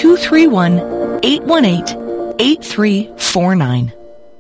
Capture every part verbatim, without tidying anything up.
two three one, eight one eight, eight three four nine.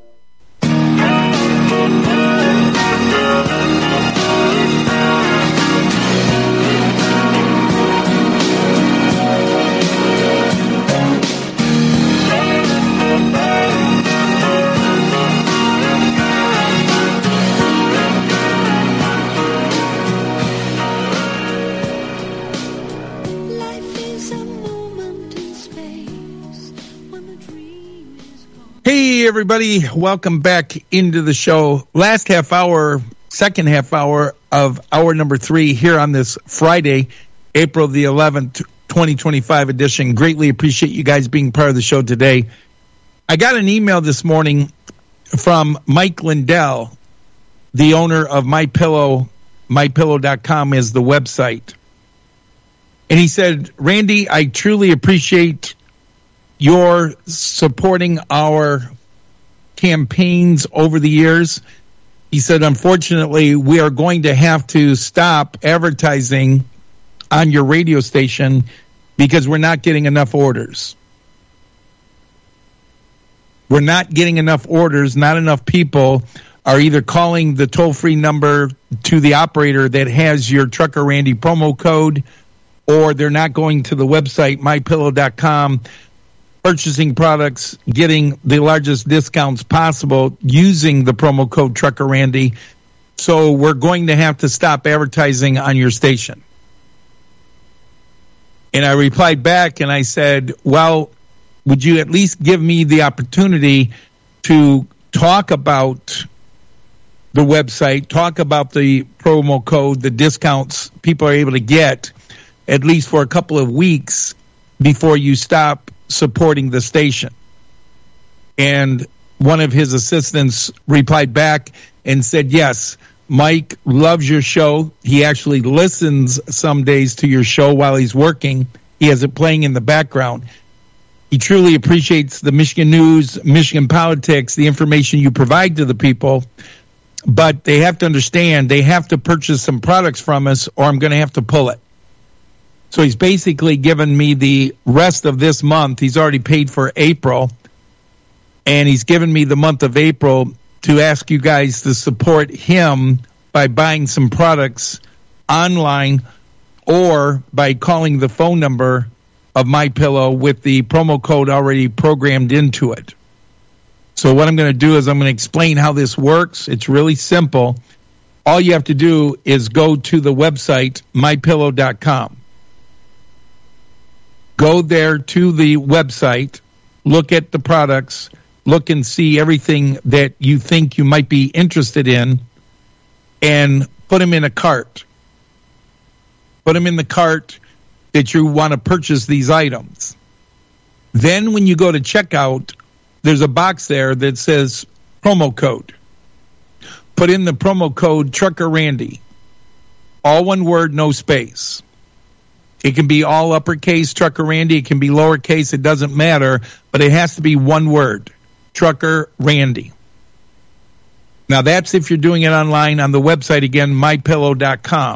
Hey, everybody. Welcome back into the show. Last half hour, second half hour of hour number three here on this Friday, April the eleventh, twenty twenty-five edition. Greatly appreciate you guys being part of the show today. I got an email this morning from Mike Lindell, the owner of MyPillow. my pillow dot com is the website. And he said, Randy, I truly appreciate your supporting our campaigns over the years. He said, unfortunately, we are going to have to stop advertising on your radio station because we're not getting enough orders. We're not getting enough orders. Not enough people are either calling the toll-free number to the operator that has your Trucker Randy promo code, or they're not going to the website, my pillow dot com, purchasing products, getting the largest discounts possible using the promo code Trucker Randy. So we're going to have to stop advertising on your station. And I replied back and I said, well, would you at least give me the opportunity to talk about the website, talk about the promo code, the discounts people are able to get, at least for a couple of weeks before you stop supporting the station? And one of his assistants replied back and said, yes, Mike loves your show. He actually listens some days to your show while he's working. He has it playing in the background. He truly appreciates the Michigan news, Michigan politics, the information you provide to the people. But they have to understand they have to purchase some products from us or I'm going to have to pull it. So he's basically given me the rest of this month. He's already paid for April, and he's given me the month of April to ask you guys to support him by buying some products online or by calling the phone number of MyPillow with the promo code already programmed into it. So what I'm going to do is I'm going to explain how this works. It's really simple. All you have to do is go to the website, my pillow dot com. Go there to the website, look at the products, look and see everything that you think you might be interested in, and put them in a cart. Put them in the cart that you want to purchase these items. Then when you go to checkout, there's a box there that says promo code. Put in the promo code Trucker Randy. All one word, no space. It can be all uppercase, Trucker Randy. It can be lowercase. It doesn't matter. But it has to be one word, Trucker Randy. Now, that's if you're doing it online on the website, again, my pillow dot com.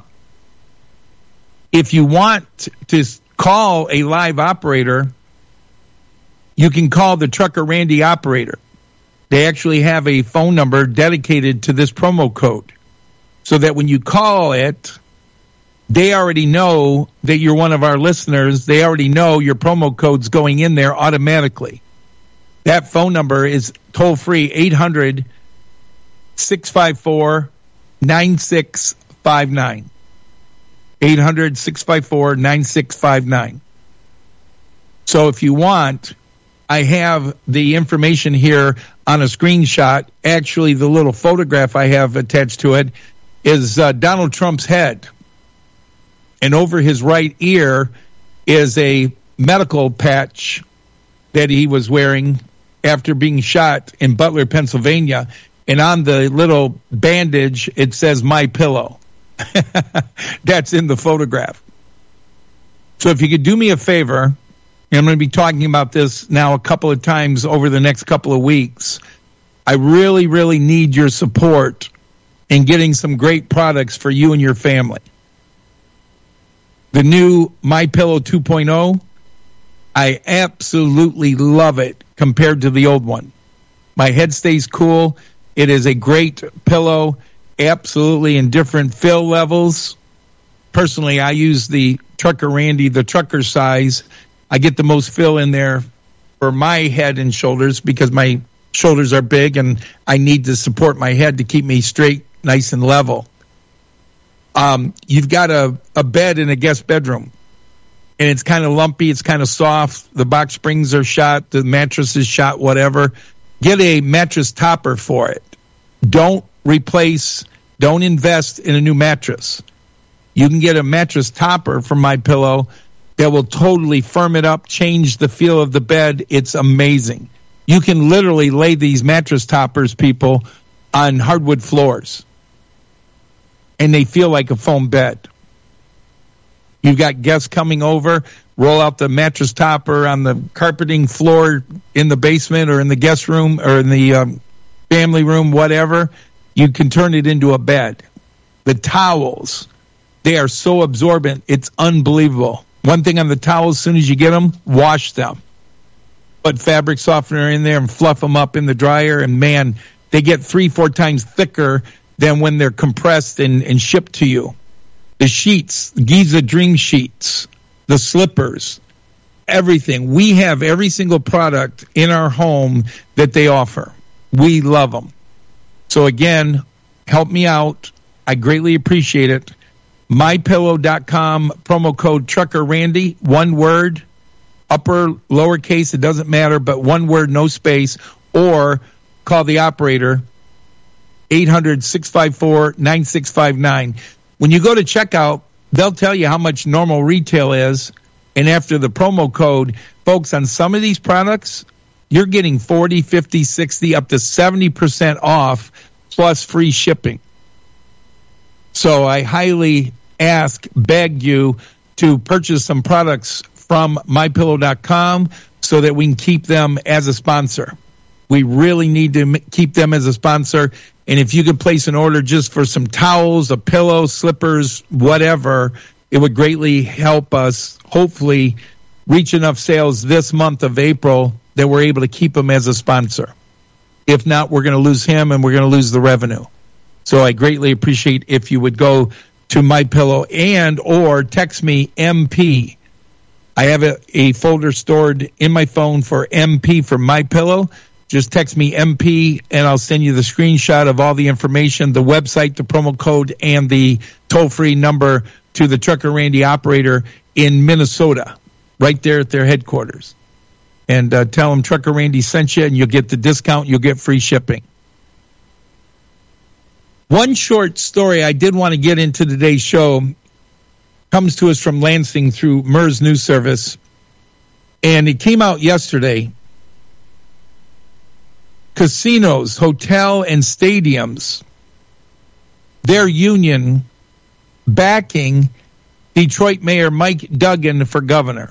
If you want to call a live operator, you can call the Trucker Randy operator. They actually have a phone number dedicated to this promo code so that when you call it, they already know that you're one of our listeners. They already know your promo code's going in there automatically. That phone number is toll-free, eight hundred, six five four, nine six five nine. eight hundred, six five four, nine six five nine. So if you want, I have the information here on a screenshot. Actually, the little photograph I have attached to it is uh, Donald Trump's head. And over his right ear is a medical patch that he was wearing after being shot in Butler, Pennsylvania. And on the little bandage, it says My Pillow. That's in the photograph. So if you could do me a favor, and I'm going to be talking about this now a couple of times over the next couple of weeks, I really, really need your support in getting some great products for you and your family. The new MyPillow two point oh I absolutely love it compared to the old one. My head stays cool. It is a great pillow, absolutely in different fill levels. Personally, I use the Trucker Randy, the trucker size. I get the most fill in there for my head and shoulders because my shoulders are big and I need to support my head to keep me straight, nice and level. Um, you've got a, a bed in a guest bedroom, and it's kind of lumpy. It's kind of soft. The box springs are shot. The mattress is shot, whatever. Get a mattress topper for it. Don't replace, don't invest in a new mattress. You can get a mattress topper from MyPillow that will totally firm it up, change the feel of the bed. It's amazing. You can literally lay these mattress toppers, people, on hardwood floors, and they feel like a foam bed. You've got guests coming over, roll out the mattress topper on the carpeting floor in the basement or in the guest room or in the um, family room, whatever. You can turn it into a bed. The towels, they are so absorbent, it's unbelievable. One thing on the towels, as soon as you get them, wash them. Put fabric softener in there and fluff them up in the dryer, and man, they get three, four times thicker than when they're compressed and, and shipped to you. The sheets, Giza Dream Sheets, the slippers, everything. We have every single product in our home that they offer. We love them. So again, help me out. I greatly appreciate it. my pillow dot com, promo code Trucker Randy, one word, upper, lowercase, it doesn't matter, but one word, no space, or call the operator, eight hundred, six five four, nine six five nine. When you go to checkout, they'll tell you how much normal retail is, and after the promo code, folks, on some of these products, you're getting forty, fifty, sixty, up to seventy percent off, plus free shipping. So I highly ask, beg you to purchase some products from my pillow dot com so that we can keep them as a sponsor. We really need to m- keep them as a sponsor. And if you could place an order just for some towels, a pillow, slippers, whatever, it would greatly help us hopefully reach enough sales this month of April that we're able to keep him as a sponsor. If not, we're going to lose him and we're going to lose the revenue. So I greatly appreciate if you would go to MyPillow and or text me M P. I have a, a folder stored in my phone for M P for MyPillow. Just text me M P and I'll send you the screenshot of all the information, the website, the promo code, and the toll-free number to the Trucker Randy operator in Minnesota, right there at their headquarters. And uh, tell them Trucker Randy sent you, and you'll get the discount. You'll get free shipping. One short story I did want to get into today's show comes to us from Lansing through M E R S News Service, and it came out yesterday. Casinos, hotel, and stadiums, their union backing Detroit Mayor Mike Duggan for governor.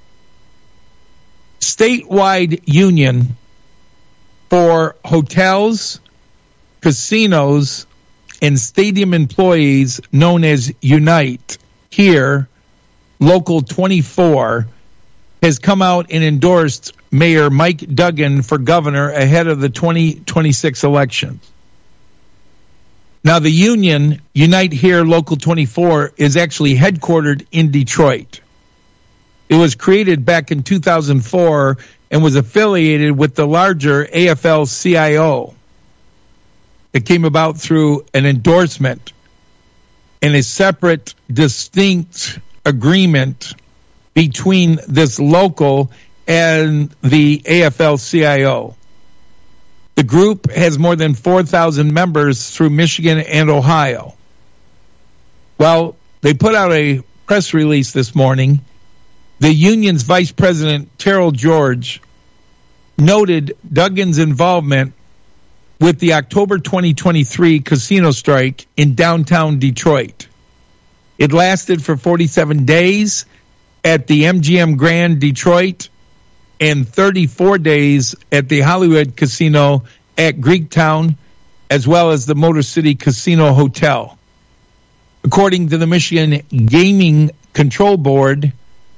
Statewide union for hotels, casinos, and stadium employees known as Unite here, Local twenty-four, has come out and endorsed Mayor Mike Duggan for governor ahead of the twenty twenty-six elections. Now, the union, Unite Here Local twenty-four, is actually headquartered in Detroit. It was created back in two thousand four and was affiliated with the larger A F L C I O. It came about through an endorsement and a separate, distinct agreement between this local and the A F L C I O. The group has more than four thousand members through Michigan and Ohio. Well, they put out a press release this morning. The union's vice president, Terrell George, noted Duggan's involvement with the October twenty twenty-three casino strike in downtown Detroit. It lasted for forty-seven days at the M G M Grand Detroit and thirty-four days at the Hollywood Casino at Greektown, as well as the Motor City Casino Hotel. According to the Michigan Gaming Control Board,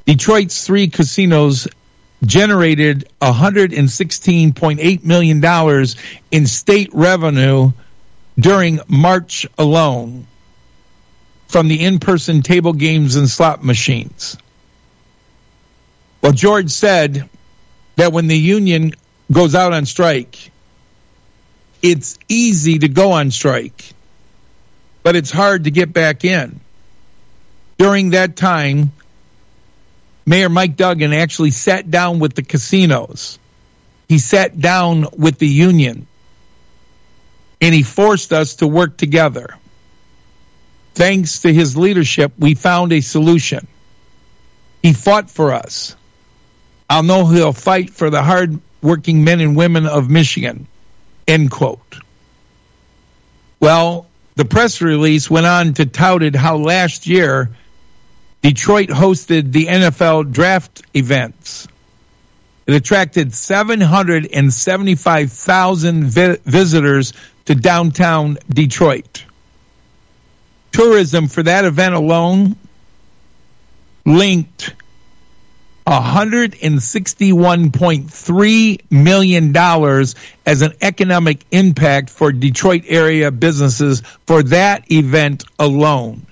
Detroit's three casinos generated one hundred sixteen point eight million dollars in state revenue during March alone from the in-person table games and slot machines. Well, George said that when the union goes out on strike, it's easy to go on strike, but it's hard to get back in. During that time, Mayor Mike Duggan actually sat down with the casinos. He sat down with the union, and he forced us to work together. Thanks to his leadership, we found a solution. He fought for us. I'll know he'll fight for the hard-working men and women of Michigan, end quote. Well, the press release went on to touted how last year Detroit hosted the N F L draft events. It attracted seven hundred seventy-five thousand vi- visitors to downtown Detroit. Tourism for that event alone linked one hundred sixty-one point three million dollars as an economic impact for Detroit area businesses for that event alone.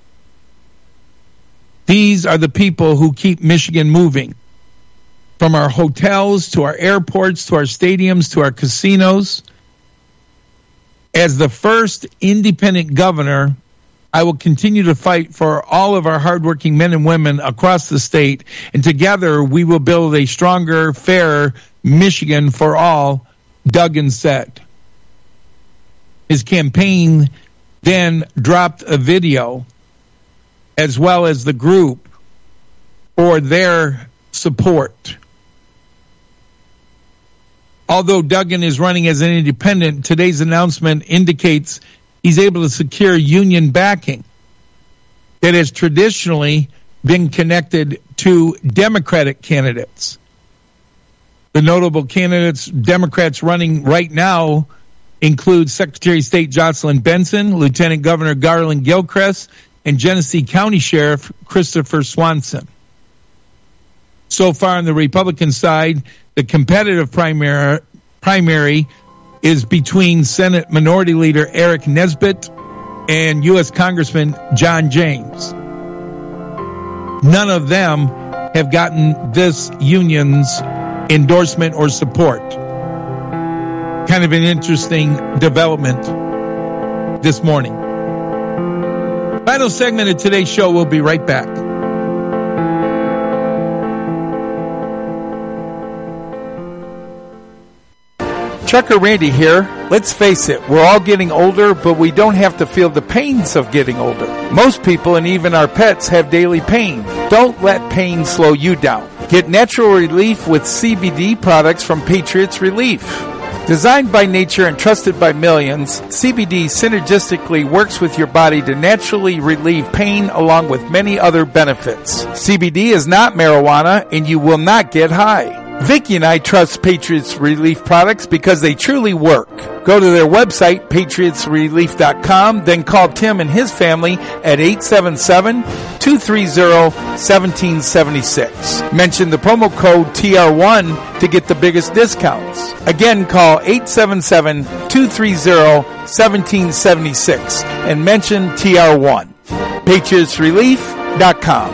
These are the people who keep Michigan moving. From our hotels to our airports to our stadiums to our casinos. As the first independent governor, I will continue to fight for all of our hardworking men and women across the state, and together we will build a stronger, fairer Michigan for all, Duggan said. His campaign then dropped a video, as well as the group, for their support. Although Duggan is running as an independent, today's announcement indicates he's able to secure union backing that has traditionally been connected to Democratic candidates. The notable candidates, Democrats running right now, include Secretary of State Jocelyn Benson, Lieutenant Governor Garland Gilchrist, and Genesee County Sheriff Christopher Swanson. So far on the Republican side, the competitive primary, primary is between Senate Minority Leader Eric Nesbitt and U S Congressman John James. None of them have gotten this union's endorsement or support. Kind of an interesting development this morning. Final segment of today's show. We'll be right back. Trucker Randy here. Let's face it, we're all getting older, but we don't have to feel the pains of getting older. Most people and even our pets have daily pain. Don't let pain slow you down. Get natural relief with C B D products from Patriots Relief. Designed by nature and trusted by millions, C B D synergistically works with your body to naturally relieve pain along with many other benefits. C B D is not marijuana and you will not get high. Vicki and I trust Patriots Relief products because they truly work. Go to their website, patriots relief dot com, then call Tim and his family at eight seven seven, two three zero, one seven seven six. Mention the promo code T R one to get the biggest discounts. Again, call eight seven seven, two three zero, one seven seven six and mention T R one. patriots relief dot com.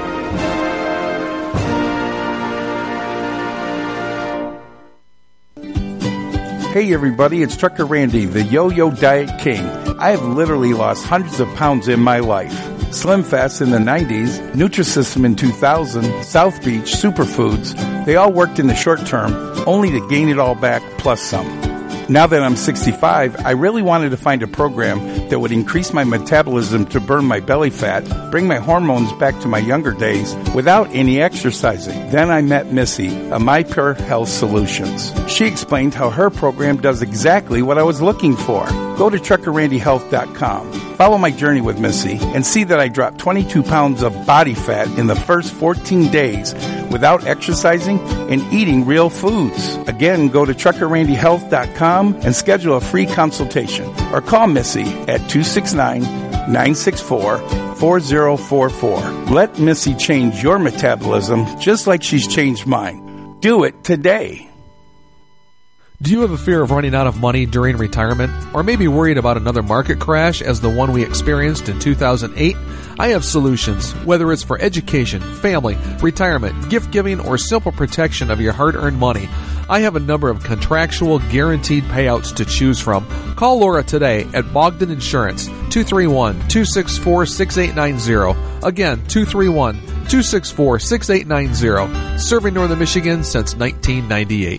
Hey everybody, it's Trucker Randy, the Yo-Yo Diet King. I have literally lost hundreds of pounds in my life. Slim Fast in the nineties, Nutrisystem in two thousand, South Beach, Superfoods, they all worked in the short term, only to gain it all back plus some. Now that I'm sixty-five, I really wanted to find a program that would increase my metabolism to burn my belly fat, bring my hormones back to my younger days without any exercising. Then I met Missy, a MyPure Health Solutions. She explained how her program does exactly what I was looking for. Go to trucker randy health dot com. Follow my journey with Missy and see that I dropped twenty-two pounds of body fat in the first fourteen days without exercising and eating real foods. Again, go to trucker randy health dot com and schedule a free consultation or call Missy at two six nine, nine six four, four zero four four. Let Missy change your metabolism just like she's changed mine. Do it today. Do you have a fear of running out of money during retirement? Or maybe worried about another market crash as the one we experienced in two thousand eight? I have solutions, whether it's for education, family, retirement, gift giving, or simple protection of your hard-earned money. I have a number of contractual guaranteed payouts to choose from. Call Laura today at Bogdan Insurance, two three one, two six four, six eight nine zero. Again, two three one, two six four, six eight nine zero. Serving Northern Michigan since nineteen ninety-eight.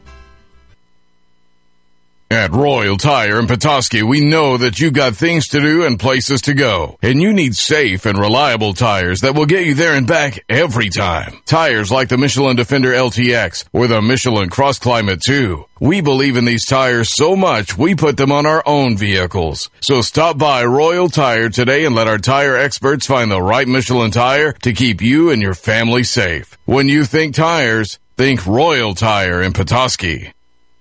At Royal Tire in Petoskey, we know that you've got things to do and places to go, and you need safe and reliable tires that will get you there and back every time. Tires like the Michelin Defender L T X or the Michelin Cross Climate two. We believe in these tires so much, we put them on our own vehicles. So stop by Royal Tire today and let our tire experts find the right Michelin tire to keep you and your family safe. When you think tires, think Royal Tire in Petoskey.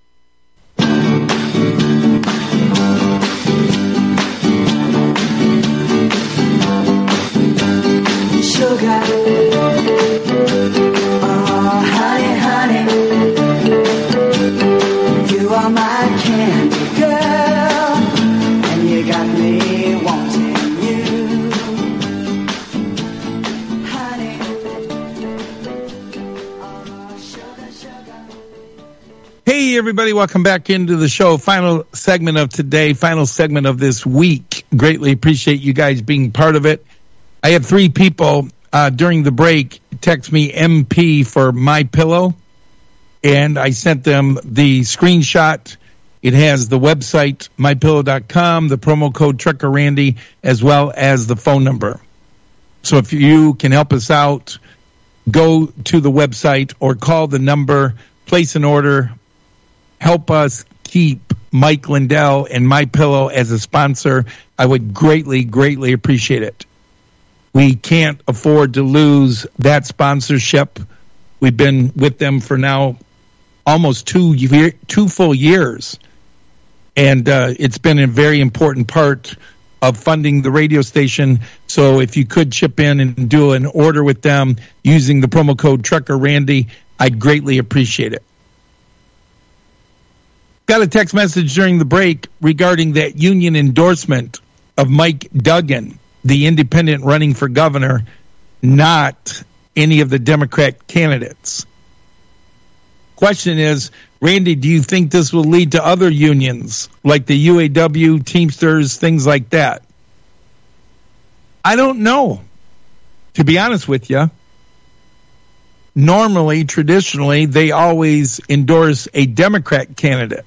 Sugar, oh honey, honey, you are my candy girl, and you got me wanting you, honey, oh sugar, sugar. Hey everybody, welcome back into the show. Final segment of today, final segment of this week. Greatly appreciate you guys being part of it. I have three people uh, during the break text me M P for My Pillow, and I sent them the screenshot. It has the website my pillow dot com, the promo code Trucker Randy, as well as the phone number. So if you can help us out, go to the website or call the number, place an order, help us keep Mike Lindell and My Pillow as a sponsor. I would greatly, greatly appreciate it. We can't afford to lose that sponsorship. We've been with them for now almost two year, two full years. And uh, it's been a very important part of funding the radio station. So if you could chip in and do an order with them using the promo code Trucker Randy, I'd greatly appreciate it. Got a text message during the break regarding that union endorsement of Mike Duggan, the independent running for governor, not any of the Democrat candidates. Question is, Randy, do you think this will lead to other unions like the U A W, Teamsters, things like that? I don't know, to be honest with you. Normally, traditionally, they always endorse a Democrat candidate.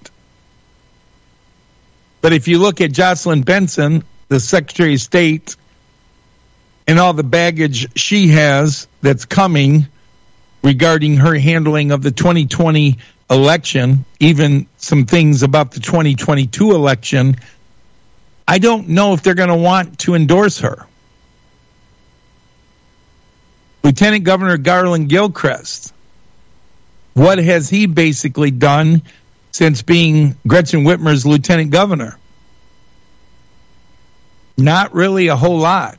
But if you look at Jocelyn Benson, the Secretary of State, and all the baggage she has that's coming regarding her handling of the twenty twenty election, even some things about the twenty twenty-two election, I don't know if they're going to want to endorse her. Lieutenant Governor Garland Gilchrist, what has he basically done since being Gretchen Whitmer's lieutenant governor? Not really a whole lot.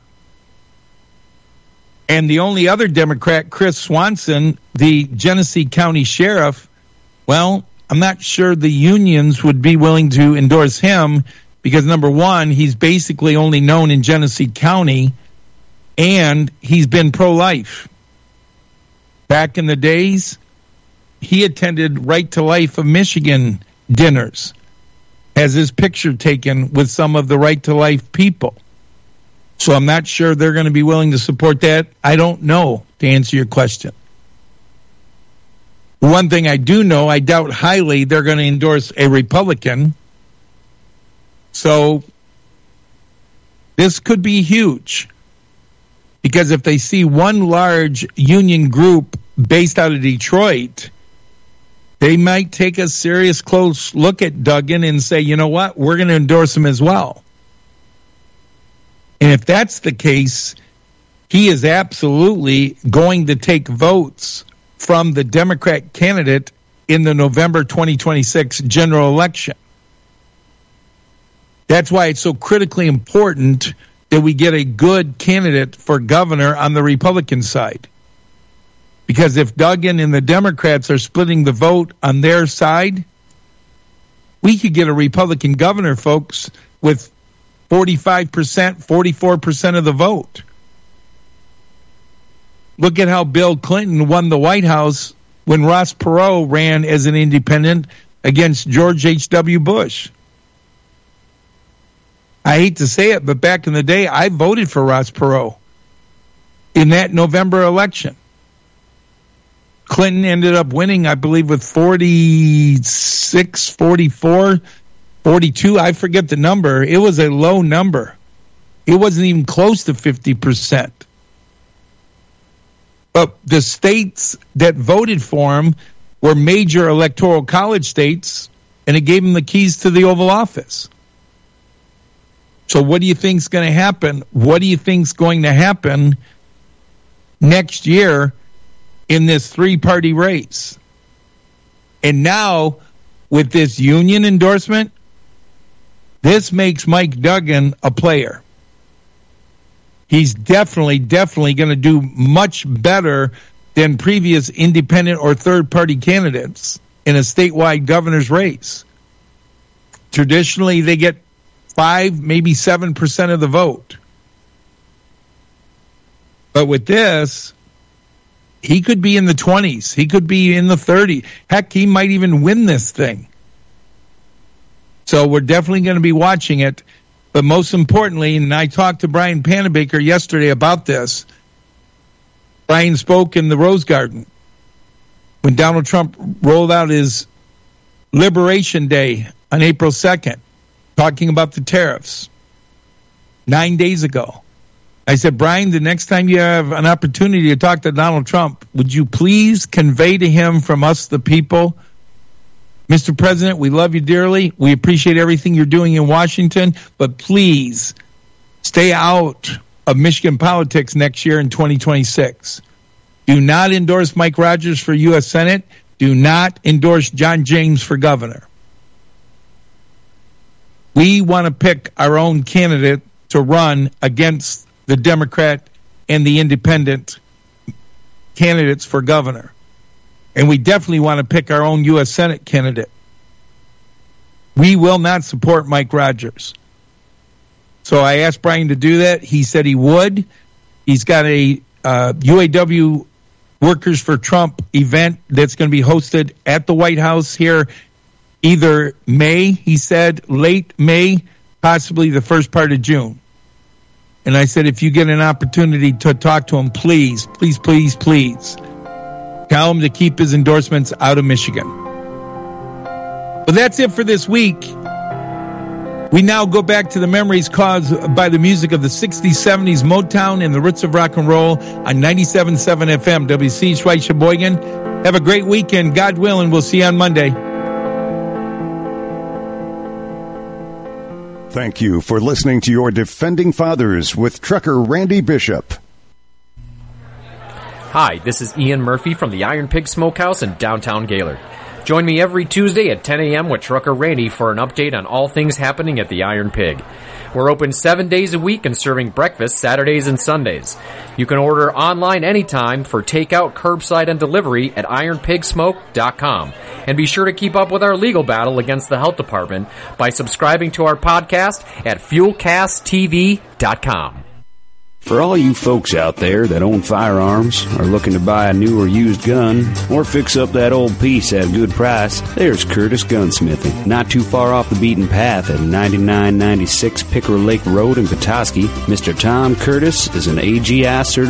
And the only other Democrat, Chris Swanson, the Genesee County Sheriff, well, I'm not sure the unions would be willing to endorse him because, number one, he's basically only known in Genesee County, and he's been pro-life. Back in the days, he attended Right to Life of Michigan dinners, has his picture taken with some of the Right to Life people. So I'm not sure they're going to be willing to support that. I don't know, to answer your question. One thing I do know, I doubt highly they're going to endorse a Republican. So this could be huge. Because if they see one large union group based out of Detroit, they might take a serious close look at Duggan and say, you know what, we're going to endorse him as well. And if that's the case, he is absolutely going to take votes from the Democrat candidate in the November twenty twenty-six general election. That's why it's so critically important that we get a good candidate for governor on the Republican side. Because if Duggan and the Democrats are splitting the vote on their side, we could get a Republican governor, folks, with forty-five percent, forty-four percent of the vote. Look at how Bill Clinton won the White House when Ross Perot ran as an independent against George H W. Bush. I hate to say it, but back in the day, I voted for Ross Perot in that November election. Clinton ended up winning, I believe, with forty-six, forty-four, forty-two. I forget the number. It was a low number. It wasn't even close to fifty percent. But the states that voted for him were major electoral college states, and it gave him the keys to the Oval Office. So what do you think is going to happen? What do you think is going to happen next year in this three-party race? And now, with this union endorsement, this makes Mike Duggan a player. He's definitely, definitely going to do much better than previous independent or third-party candidates in a statewide governor's race. Traditionally, they get five, maybe seven percent of the vote. But with this, he could be in the twenties. He could be in the thirties. Heck, he might even win this thing. So we're definitely going to be watching it. But most importantly, and I talked to Brian Panabaker yesterday about this, Brian spoke in the Rose Garden when Donald Trump rolled out his Liberation Day on April second, talking about the tariffs nine days ago. I said, Brian, the next time you have an opportunity to talk to Donald Trump, would you please convey to him from us, the people, Mister President, we love you dearly. We appreciate everything you're doing in Washington, but please stay out of Michigan politics next year in twenty twenty-six. Do not endorse Mike Rogers for U S Senate. Do not endorse John James for governor. We want to pick our own candidate to run against the Democrat and the independent candidates for governor. And we definitely want to pick our own U S Senate candidate. We will not support Mike Rogers. So I asked Brian to do that. He said he would. He's got a uh, U A W Workers for Trump event that's going to be hosted at the White House here either May, he said, late May, possibly the first part of June. And I said, if you get an opportunity to talk to him, please, please, please, please, tell him to keep his endorsements out of Michigan. Well, that's it for this week. We now go back to the memories caused by the music of the sixties, seventies, Motown, and the roots of rock and roll on ninety-seven point seven F M, W C H Y Sheboygan. Have a great weekend, God willing. We'll see you on Monday. Thank you for listening to your Defending Fathers with Trucker Randy Bishop. Hi, this is Ian Murphy from the Iron Pig Smokehouse in downtown Gaylord. Join me every Tuesday at ten a.m. with Trucker Randy for an update on all things happening at the Iron Pig. We're open seven days a week and serving breakfast Saturdays and Sundays. You can order online anytime for takeout, curbside, and delivery at iron pig smoke dot com. And be sure to keep up with our legal battle against the health department by subscribing to our podcast at fuel cast t v dot com. For all you folks out there that own firearms, are looking to buy a new or used gun, or fix up that old piece at a good price, there's Curtis Gunsmithing. Not too far off the beaten path at ninety-nine ninety-six Pickerel Lake Road in Petoskey, Mister Tom Curtis is an A G I certified